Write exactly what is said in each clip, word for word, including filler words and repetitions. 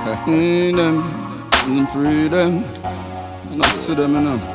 Freedom, freedom, and I see them enough.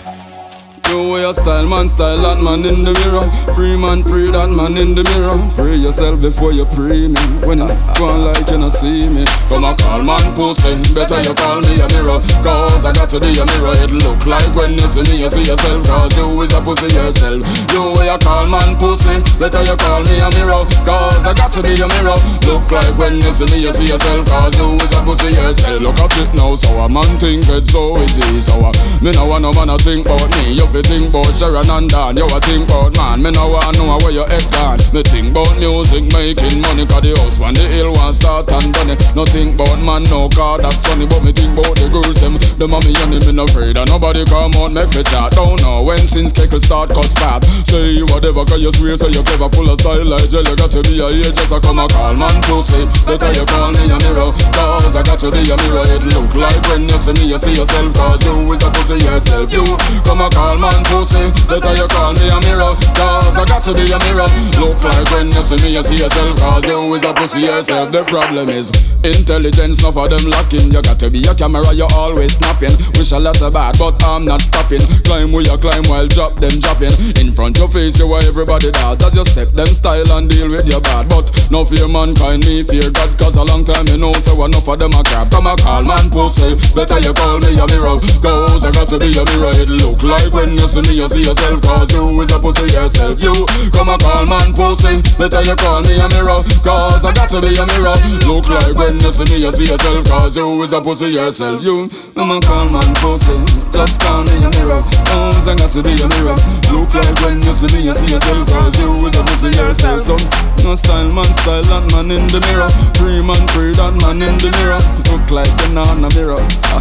You wear your style, man, style that man in the mirror. Pray, man, pray that man in the mirror. Pray yourself before you pray me. When you go on like you not see me, come and call man pussy. Better you call me a mirror, cause I got to be a mirror. It look like when you see me, you see yourself, cause you is a pussy yourself. You wear your call man pussy. Better you call me a mirror, cause I got to be a mirror. Look like when you see me, you see yourself, cause you is a pussy yourself. Look at it now, so a man think it's so easy. So a, me no want no man to think about me. You fi think about Sharon and Dan, you a think about man. Me no want know where your head gone. Me think about music, making money, cause the house when the hill want start and done it. No think about man, no car that's funny, but me think about the girls them. The mommy and them, me no afraid and nobody come out make fit chat. Don't know when since Keckle start cause pop. Say you whatever cause you swear so you clever, full of style like jelly. Got to be a age just a come a call man pussy. Better you call me a mirror, cause I got to be a mirror. It look like when you see me you see yourself, cause you is a pussy yourself. You come a call man pussy. Better you call me a mirror, cause I got to be a mirror. Look like when you see me you see yourself, cause you is a pussy yourself. The problem is intelligence, enough of them lacking. You got to be a camera, you always snapping. Wish a lot of bad, but I'm not stopping. Climb where you climb while drop them dropping. In front your face you are everybody does. As you step them style and deal with your bad. But no fear mankind, me fear God, cause a long time you know so enough of them a crap. Come a call man pussy. Better you call me a mirror, cause I got to be a mirror. It look like when you see me you see yourself, cause you is a pussy yourself. You come a call man pussy. Better you call me a mirror, cause I got to be a mirror. Look like when you see me you see yourself, cause you is a pussy yourself. You come a call man pussy. Just call me a mirror, cause I got to be a mirror. Look like when you see me you see yourself, cause you is a pussy yourself. So no style man, style that man in the mirror. Pray man, pray that man in the mirror. Look like you're not in a mirror.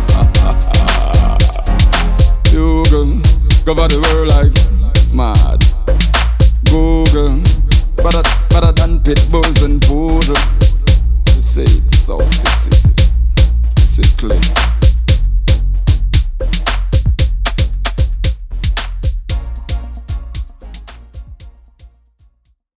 You go cover the world like mad. Google better, better than pit bulls and food.